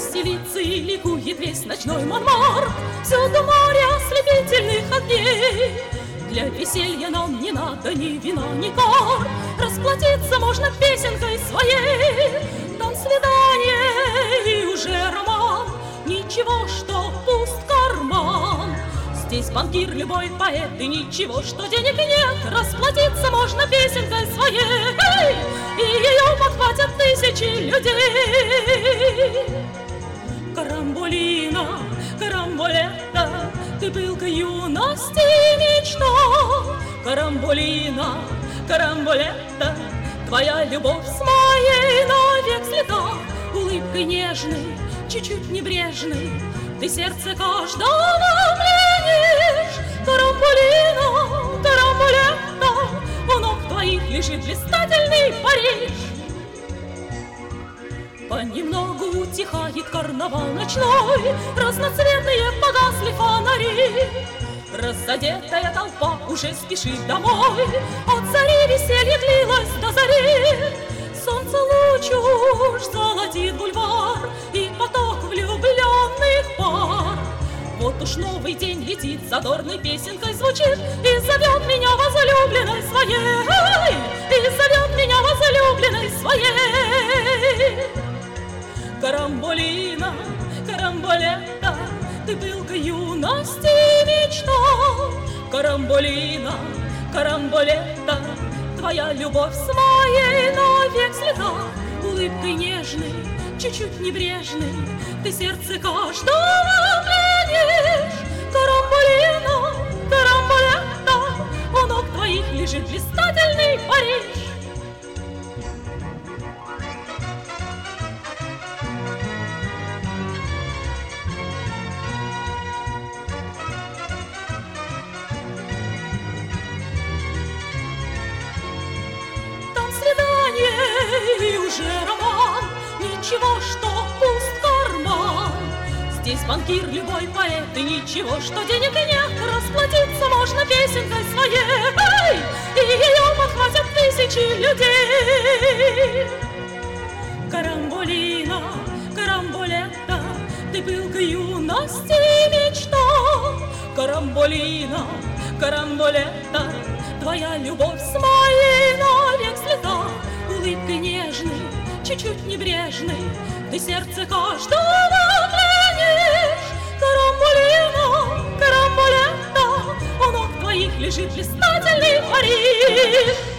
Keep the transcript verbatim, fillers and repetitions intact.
веселится и ликует весь ночной Монмарт. Всюду море ослепительных огней. Для веселья нам не надо ни вина, ни кар. Расплатиться можно песенкой своей. Там свидание и уже роман. Ничего, что пуст карман. Здесь банкир, любой поэт, и ничего, что денег нет. Расплатиться можно песенкой своей, и ее подхватят тысячи людей. Карамболина, карамболета, ты пылка юности мечта. Карамболина, карамболета, твоя любовь с моей навек слета. Улыбкой нежной, чуть-чуть небрежной, ты сердце каждого пленишь. Карамболина, карамболета, у ног твоих лежит блистательный Париж. Понемногу утихает карнавал ночной, разноцветные погасли фонари. Разодетая толпа уже спешит домой, от зари веселье длилось до зари. Солнце луч уж золотит бульвар, и поток влюбленных пар. Вот уж новый день летит, задорной песенкой звучит, и зовет меня возлюбленной своей, и зовет меня возлюбленной своей. Карамболина, карамболета, ты пылка юности мечта. Карамболина, карамболета, твоя любовь с моей навек слета. Улыбкой нежной, чуть-чуть небрежной, ты сердце каждого пленишь. Карамболина, карамболета, у ног твоих лежит блистательный Париж. И уже роман, ничего, что пуст карман. Здесь банкир, любой поэт, и ничего, что денег нет. Расплатиться можно песенкой своей, и ее подхватят тысячи людей. Карамболина, карамболета, ты пылка юности мечта. Карамболина, карамболета, твоя любовь с моей навек слета. Улыбкой нежной, чуть-чуть небрежной, ты сердце каждого пленишь. Карамболина, карамболета, у ног твоих лежит блистательный Париж.